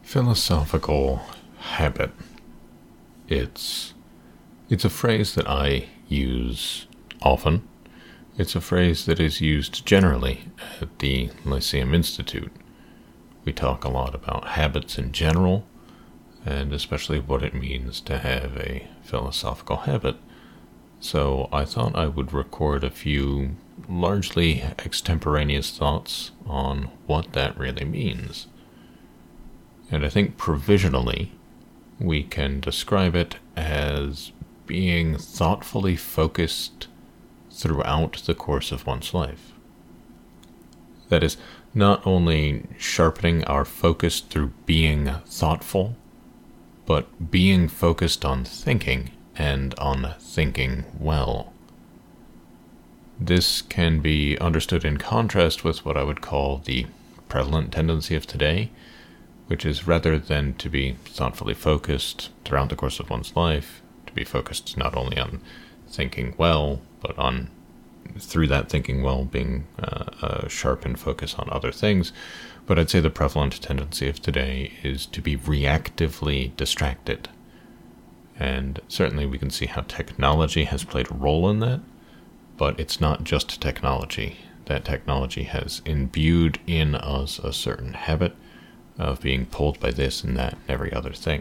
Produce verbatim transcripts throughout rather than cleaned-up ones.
Philosophical habit. It's it's a phrase that I use often. It's a phrase that is used generally at the Lyceum Institute. We talk a lot about habits in general, and especially what it means to have a philosophical habit. So I thought I would record a few largely extemporaneous thoughts on what that really means. And I think provisionally we can describe it as being thoughtfully focused throughout the course of one's life. That is, not only sharpening our focus through being thoughtful, but being focused on thinking and on thinking well. This can be understood in contrast with what I would call the prevalent tendency of today, which is rather than to be thoughtfully focused throughout the course of one's life, to be focused not only on thinking well, but on, through that thinking well, being uh, a sharpened focus on other things. But I'd say the prevalent tendency of today is to be reactively distracted. And certainly we can see how technology has played a role in that, but it's not just technology. That technology has imbued in us a certain habit of being pulled by this and that and every other thing.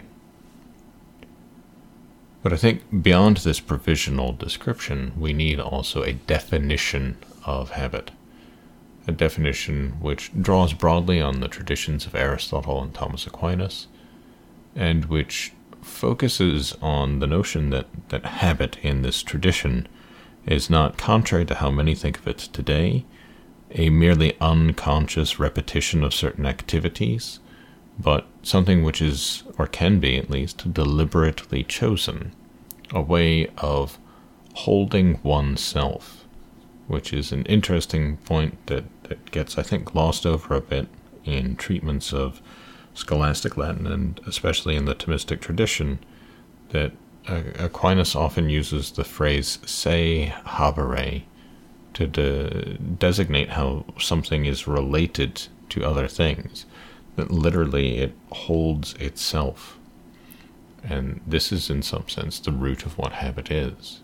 But I think beyond this provisional description, we need also a definition of habit. A definition which draws broadly on the traditions of Aristotle and Thomas Aquinas, and which focuses on the notion that, that habit in this tradition is not, contrary to how many think of it today, a merely unconscious repetition of certain activities, but something which is, or can be at least, deliberately chosen, a way of holding oneself, which is an interesting point that, that gets, I think, lost over a bit in treatments of scholastic Latin, and especially in the Thomistic tradition, that Aquinas often uses the phrase se habere to de- designate how something is related to other things, that literally it holds itself. And this is in some sense the root of what habit is.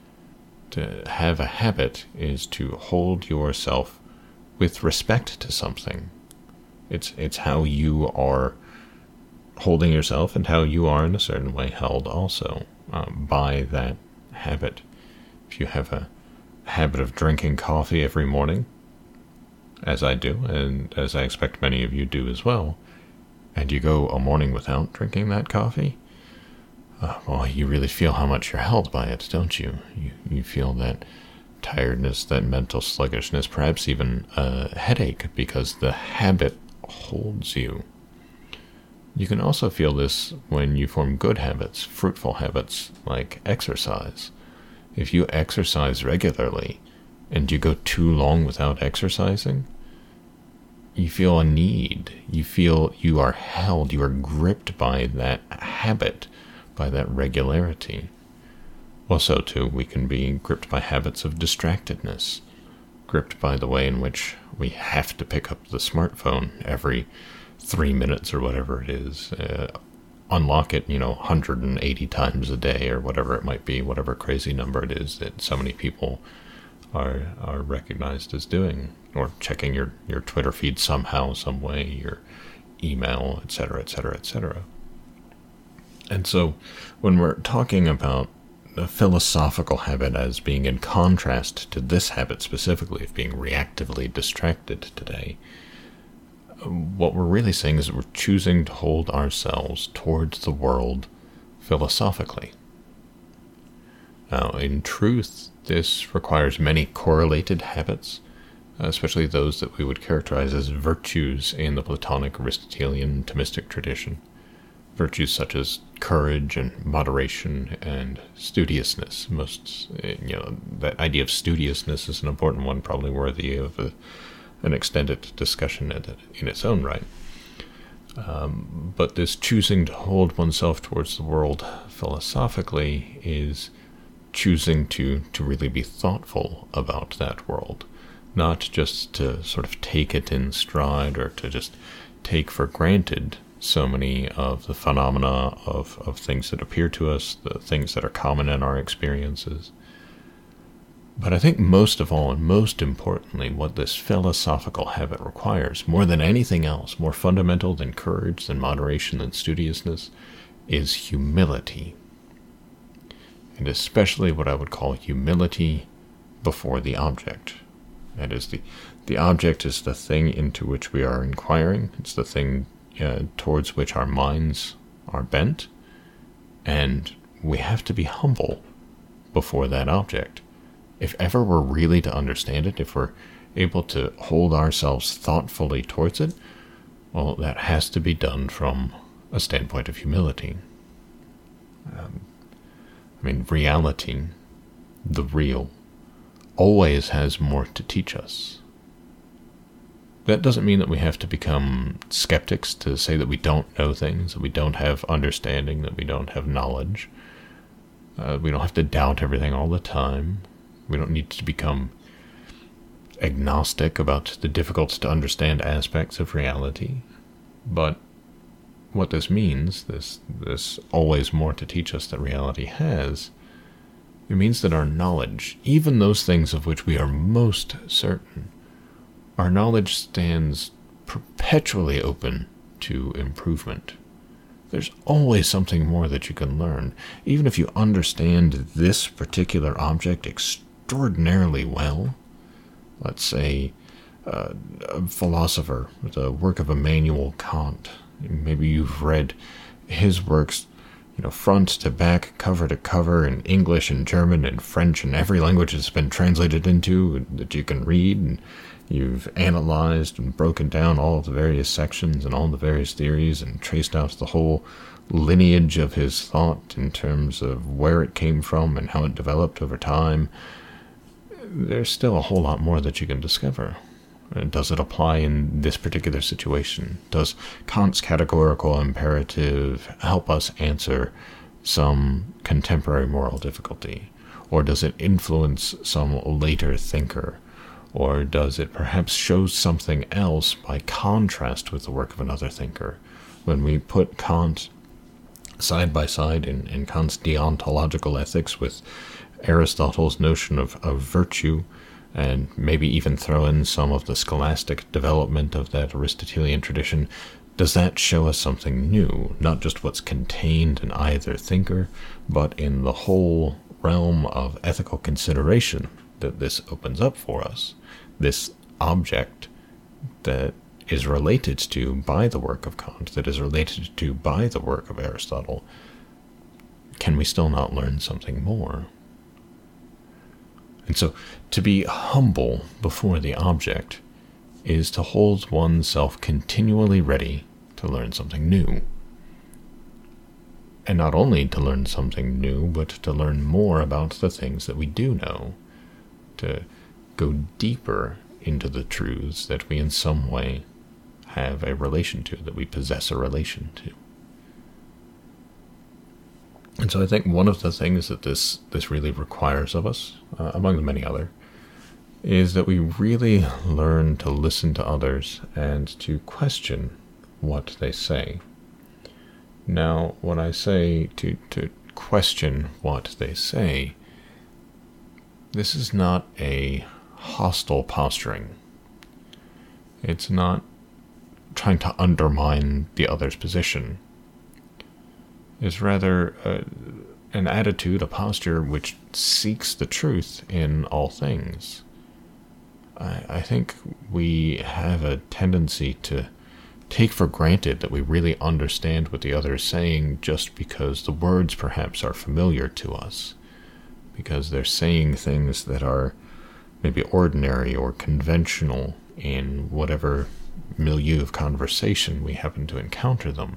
To have a habit is to hold yourself with respect to something. It's it's how you are holding yourself and how you are in a certain way held also um, by that habit. If you have a habit of drinking coffee every morning, as I do, and as I expect many of you do as well, and you go a morning without drinking that coffee, uh, well, you really feel how much you're held by it, don't you? You you feel that tiredness, that mental sluggishness, perhaps even a headache, because the habit holds you. You can also feel this when you form good habits, fruitful habits, like exercise. If you exercise regularly, and you go too long without exercising, you feel a need. You feel you are held, you are gripped by that habit, by that regularity. Well, so too, we can be gripped by habits of distractedness, gripped by the way in which we have to pick up the smartphone every three minutes or whatever it is, uh, unlock it, you know, one hundred eighty times a day or whatever it might be, whatever crazy number it is that so many people are are recognized as doing, or checking your, your Twitter feed somehow, some way, your email, et cetera, et cetera, et cetera. And so when we're talking about a philosophical habit as being in contrast to this habit specifically of being reactively distracted today, what we're really saying is that we're choosing to hold ourselves towards the world philosophically. Now, in truth, this requires many correlated habits, especially those that we would characterize as virtues in the Platonic, Aristotelian, Thomistic tradition. Virtues such as courage and moderation and studiousness. Most, you know, that idea of studiousness is an important one, probably worthy of a, an extended discussion in, in its own right. Um, but this choosing to hold oneself towards the world philosophically is choosing to, to really be thoughtful about that world, not just to sort of take it in stride or to just take for granted so many of the phenomena of, of things that appear to us, the things that are common in our experiences. But I think most of all, and most importantly, what this philosophical habit requires, more than anything else, more fundamental than courage, than moderation, than studiousness, is humility. And especially what I would call humility before the object. That is, the, the object is the thing into which we are inquiring. It's the thing uh, towards which our minds are bent. And we have to be humble before that object. If ever we're really to understand it, if we're able to hold ourselves thoughtfully towards it, well, that has to be done from a standpoint of humility. Um, I mean, reality, the real, always has more to teach us. That doesn't mean that we have to become skeptics, to say that we don't know things, that we don't have understanding, that we don't have knowledge. Uh, we don't have to doubt everything all the time. We don't need to become agnostic about the difficult to understand aspects of reality. But what this means, this this always more to teach us that reality has, it means that our knowledge, even those things of which we are most certain, our knowledge stands perpetually open to improvement. There's always something more that you can learn. Even if you understand this particular object extraordinarily well, let's say uh, a philosopher, the work of Immanuel Kant, maybe you've read his works, you know, front to back, cover to cover, in English and German and French and every language it's been translated into that you can read, and you've analyzed and broken down all of the various sections and all the various theories and traced out the whole lineage of his thought in terms of where it came from and how it developed over time. There's still a whole lot more that you can discover. Does it apply in this particular situation? Does Kant's categorical imperative help us answer some contemporary moral difficulty? Or does it influence some later thinker? Or does it perhaps show something else by contrast with the work of another thinker? When we put Kant side by side in, in Kant's deontological ethics with Aristotle's notion of, of virtue, and maybe even throw in some of the scholastic development of that Aristotelian tradition, does that show us something new? Not just what's contained in either thinker, but in the whole realm of ethical consideration that this opens up for us. This object that is related to by the work of Kant, that is related to by the work of Aristotle, can we still not learn something more? And so, to be humble before the object is to hold oneself continually ready to learn something new. And not only to learn something new, but to learn more about the things that we do know. To go deeper into the truths that we in some way have a relation to, that we possess a relation to. And so I think one of the things that this, this really requires of us, uh, among the many other, is that we really learn to listen to others and to question what they say. Now, when I say to, to question what they say, this is not a hostile posturing. It's not trying to undermine the other's position. Is rather uh, an attitude, a posture which seeks the truth in all things. I, I think we have a tendency to take for granted that we really understand what the other is saying just because the words perhaps are familiar to us, because they're saying things that are maybe ordinary or conventional in whatever milieu of conversation we happen to encounter them.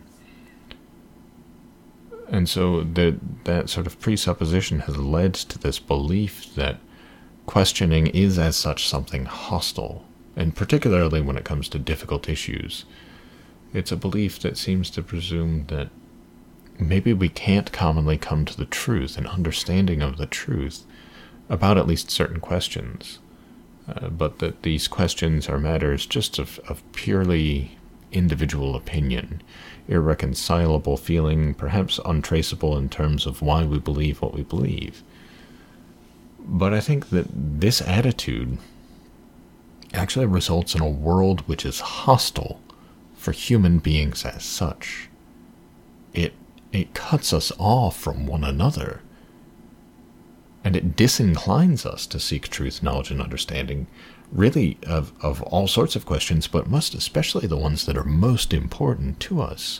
And so that that sort of presupposition has led to this belief that questioning is as such something hostile, and particularly when it comes to difficult issues. It's a belief that seems to presume that maybe we can't commonly come to the truth, an understanding of the truth, about at least certain questions, uh, but that these questions are matters just of, of purely individual opinion, irreconcilable feeling, perhaps untraceable in terms of why we believe what we believe. But I think that this attitude actually results in a world which is hostile for human beings as such. It, it cuts us off from one another, and it disinclines us to seek truth, knowledge, and understanding, really of, of all sorts of questions, but most especially the ones that are most important to us.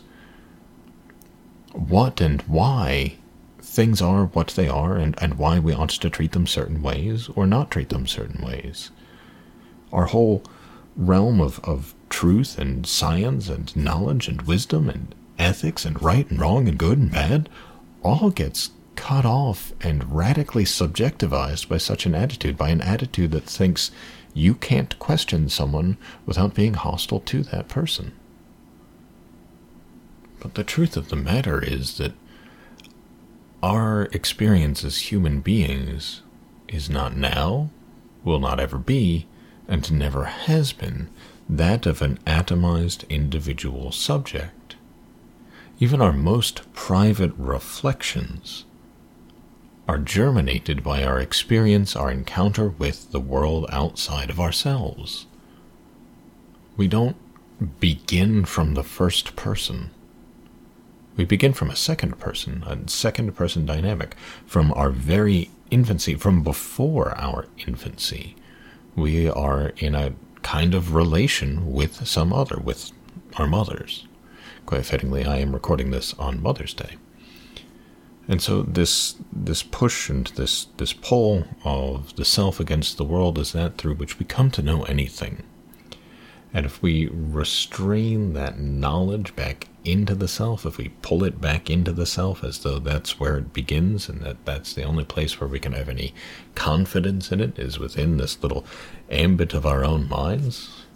What and why things are what they are, and, and why we ought to treat them certain ways or not treat them certain ways. Our whole realm of, of truth and science and knowledge and wisdom and ethics and right and wrong and good and bad all gets cut off and radically subjectivized by such an attitude, by an attitude that thinks you can't question someone without being hostile to that person. But the truth of the matter is that our experience as human beings is not now, will not ever be, and never has been that of an atomized individual subject. Even our most private reflections are germinated by our experience, our encounter with the world outside of ourselves. We don't begin from the first person. We begin from a second person, a second person dynamic, from our very infancy, from before our infancy. We are in a kind of relation with some other, with our mothers. Quite fittingly, I am recording this on Mother's Day. And so this this push and this, this pull of the self against the world is that through which we come to know anything. And if we restrain that knowledge back into the self, if we pull it back into the self as though that's where it begins and that that's the only place where we can have any confidence in it is within this little ambit of our own minds,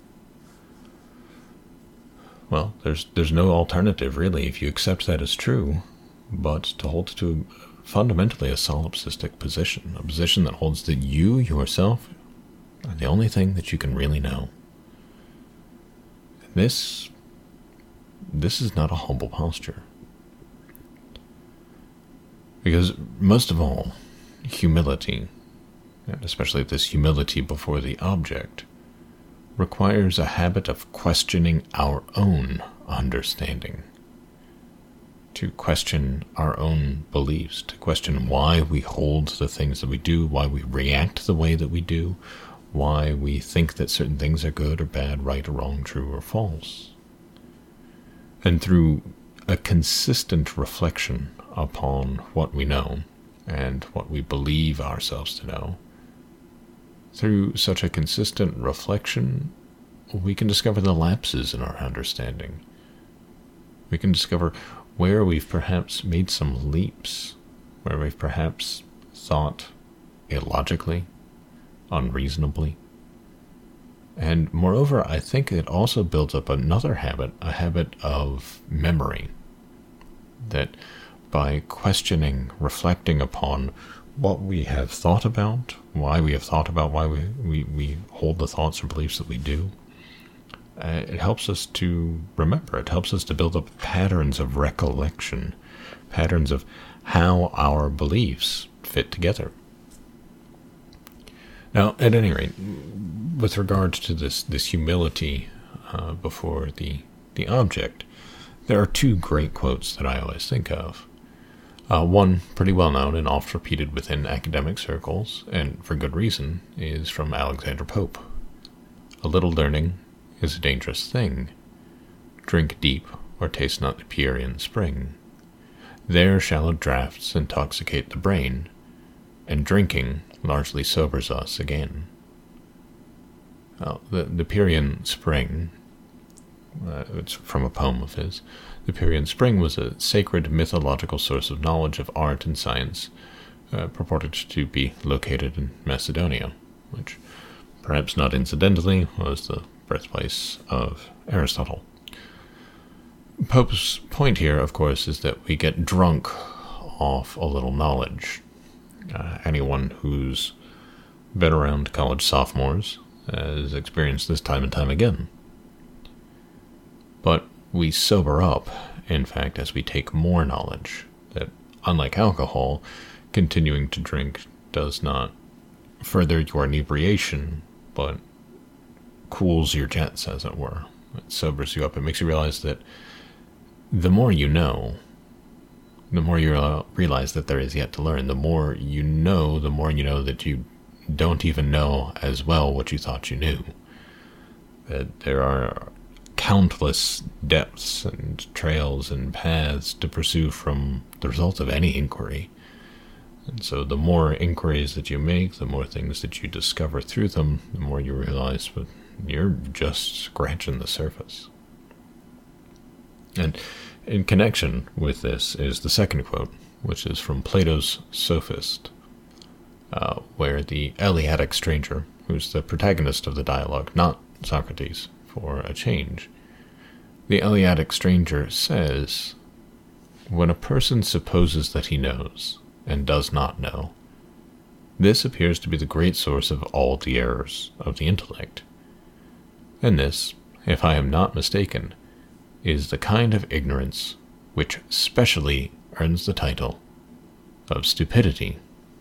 well, there's there's no alternative really if you accept that as true, but to hold to fundamentally a solipsistic position, a position that holds that you yourself are the only thing that you can really know. This, this is not a humble posture. Because most of all, humility, and especially this humility before the object, requires a habit of questioning our own understanding, to question our own beliefs, to question why we hold the things that we do, why we react the way that we do, why we think that certain things are good or bad, right or wrong, true or false. And through a consistent reflection upon what we know and what we believe ourselves to know, through such a consistent reflection, we can discover the lapses in our understanding. We can discover where we've perhaps made some leaps, where we've perhaps thought illogically, unreasonably. And moreover, I think it also builds up another habit, a habit of memory, that by questioning, reflecting upon what we have thought about, why we have thought about why we, we, we hold the thoughts or beliefs that we do, uh, it helps us to remember. It helps us to build up patterns of recollection, patterns of how our beliefs fit together. Now, at any rate, with regard to this, this humility uh, before the, the object, there are two great quotes that I always think of. Uh, one, pretty well known and oft repeated within academic circles, and for good reason, is from Alexander Pope. A little learning is a dangerous thing. Drink deep, or taste not the Pierian spring. There shallow draughts intoxicate the brain, and drinking largely sobers us again. Well, the, the Pierian spring, uh, it's from a poem of his. The Pierian spring was a sacred mythological source of knowledge of art and science, uh, purported to be located in Macedonia, which, perhaps not incidentally, was the birthplace of Aristotle. Pope's point here, of course, is that we get drunk off a little knowledge. Uh, anyone who's been around college sophomores has experienced this time and time again. we sober up, in fact, as we take more knowledge. That, unlike alcohol, continuing to drink does not further your inebriation, but cools your jets, as it were. It sobers you up. It makes you realize that the more you know, the more you realize that there is yet to learn. The more you know, the more you know that you don't even know as well what you thought you knew. That there are countless depths and trails and paths to pursue from the result of any inquiry. And so the more inquiries that you make, the more things that you discover through them, the more you realize that you're just scratching the surface. And in connection with this is the second quote, which is from Plato's Sophist, uh, where the Eleatic stranger, who's the protagonist of the dialogue, not Socrates, for a change, the Eleatic stranger says, "When a person supposes that he knows, and does not know, this appears to be the great source of all the errors of the intellect. And this, if I am not mistaken, is the kind of ignorance which specially earns the title of stupidity."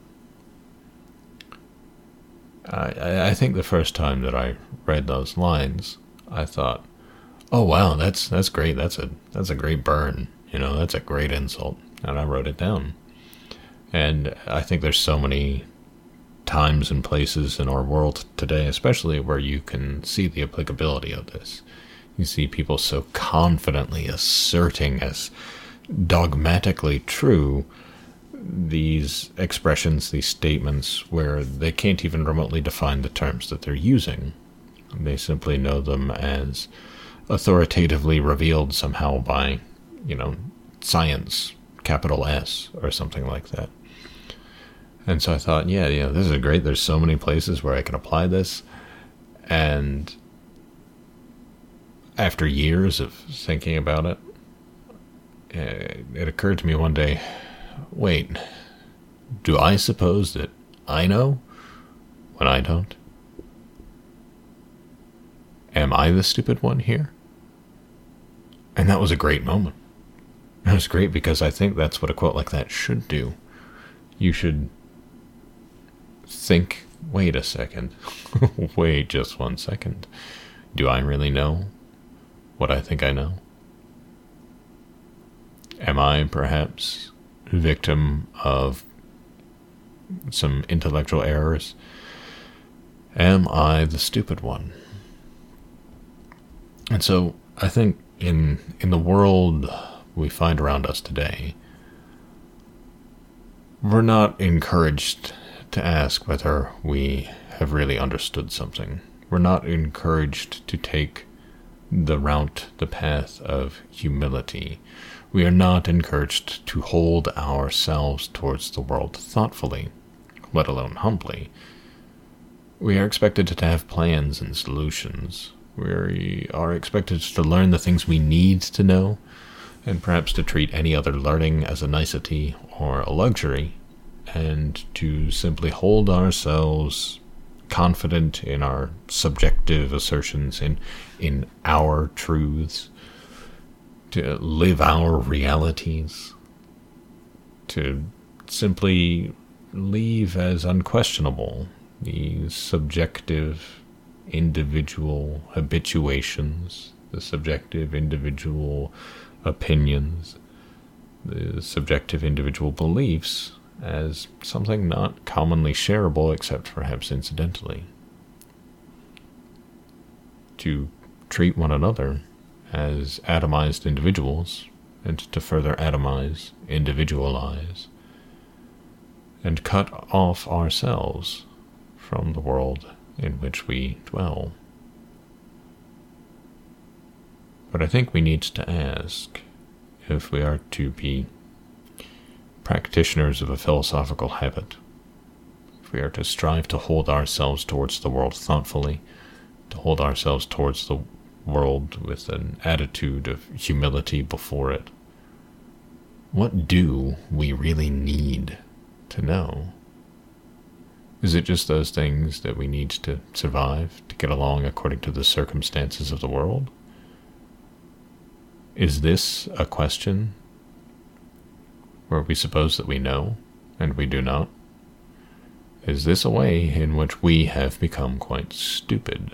I, I think the first time that I read those lines, I thought, "Oh wow, that's that's great. That's a that's a great burn. You know, that's a great insult." And I wrote it down. And I think there's so many times and places in our world today, especially where you can see the applicability of this. You see people so confidently asserting as dogmatically true these expressions, these statements, where they can't even remotely define the terms that they're using. They simply know them as authoritatively revealed somehow by, you know, science, capital S, or something like that. And so I thought, yeah, yeah, this is great. There's so many places where I can apply this. And after years of thinking about it, it occurred to me one day, wait, do I suppose that I know when I don't? Am I the stupid one here? And that was a great moment. It was great because I think that's what a quote like that should do. You should think, wait a second, wait just one second. Do I really know what I think I know? Am I perhaps a victim of some intellectual errors? Am I the stupid one? And so I think in in the world we find around us today, we're not encouraged to ask whether we have really understood something. We're not encouraged to take the route, the path of humility. We are not encouraged to hold ourselves towards the world thoughtfully, let alone humbly. We are expected to have plans and solutions. We are expected to learn the things we need to know, and perhaps to treat any other learning as a nicety or a luxury, and to simply hold ourselves confident in our subjective assertions, in, in our truths, to live our realities, to simply leave as unquestionable the subjective individual habituations, the subjective individual opinions, the subjective individual beliefs as something not commonly shareable except perhaps incidentally. To treat one another as atomized individuals, and to further atomize, individualize, and cut off ourselves from the world in which we dwell. But I think we need to ask, if we are to be practitioners of a philosophical habit, if we are to strive to hold ourselves towards the world thoughtfully, to hold ourselves towards the world with an attitude of humility before it, what do we really need to know? Is it just those things that we need to survive, to get along according to the circumstances of the world? Is this a question where we suppose that we know and we do not? Is this a way in which we have become quite stupid?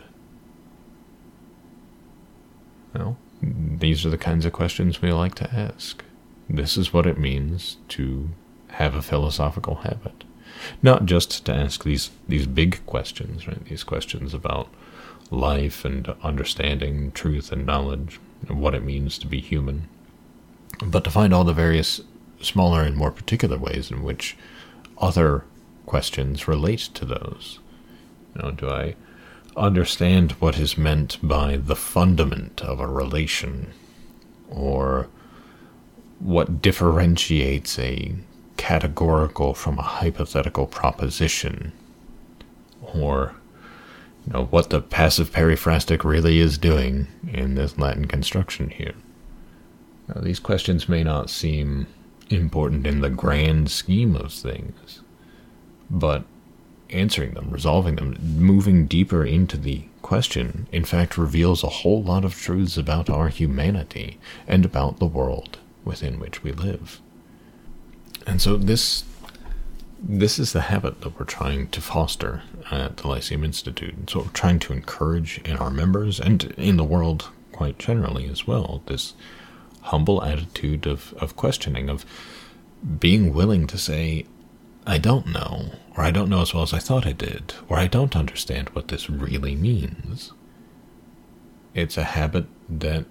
Well, these are the kinds of questions we like to ask. This is what it means to have a philosophical habit. Not just to ask these, these big questions, right? These questions about life and understanding, truth and knowledge, and what it means to be human, but to find all the various smaller and more particular ways in which other questions relate to those. You know, do I understand what is meant by the fundament of a relation? Or what differentiates a categorical from a hypothetical proposition? Or, you know, what the passive periphrastic really is doing in this Latin construction here? Now, these questions may not seem important in the grand scheme of things, but answering them, resolving them, moving deeper into the question, in fact, reveals a whole lot of truths about our humanity and about the world within which we live. And so this this is the habit that we're trying to foster at the Lyceum Institute. And so we're trying to encourage in our members and in the world quite generally as well, this humble attitude of, of questioning, of being willing to say, I don't know, or I don't know as well as I thought I did, or I don't understand what this really means. It's a habit that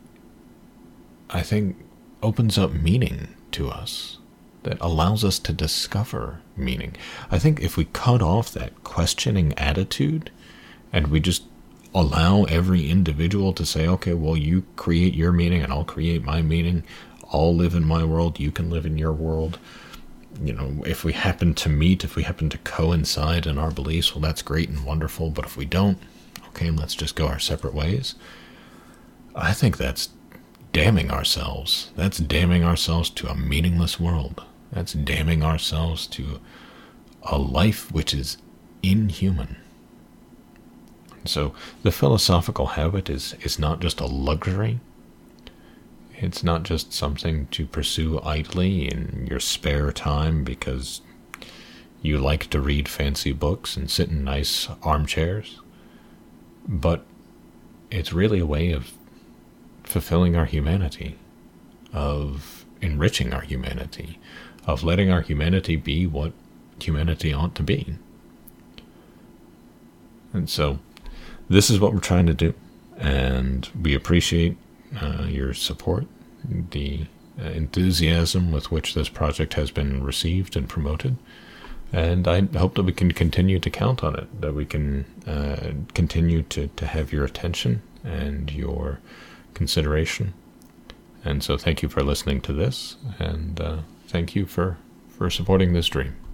I think opens up meaning to us, that allows us to discover meaning. I think if we cut off that questioning attitude and we just allow every individual to say, okay, well, you create your meaning and I'll create my meaning. I'll live in my world, you can live in your world. You know, if we happen to meet, if we happen to coincide in our beliefs, well, that's great and wonderful. But if we don't, okay, let's just go our separate ways. I think that's damning ourselves. That's damning ourselves to a meaningless world. That's damning ourselves to a life which is inhuman. So the philosophical habit is, is not just a luxury. It's not just something to pursue idly in your spare time because you like to read fancy books and sit in nice armchairs. But it's really a way of fulfilling our humanity, of enriching our humanity, of letting our humanity be what humanity ought to be. And so this is what we're trying to do, and we appreciate uh, your support, the uh, enthusiasm with which this project has been received and promoted, and I hope that we can continue to count on it, that we can uh, continue to, to have your attention and your consideration. And so thank you for listening to this, and uh, thank you for, for supporting this dream.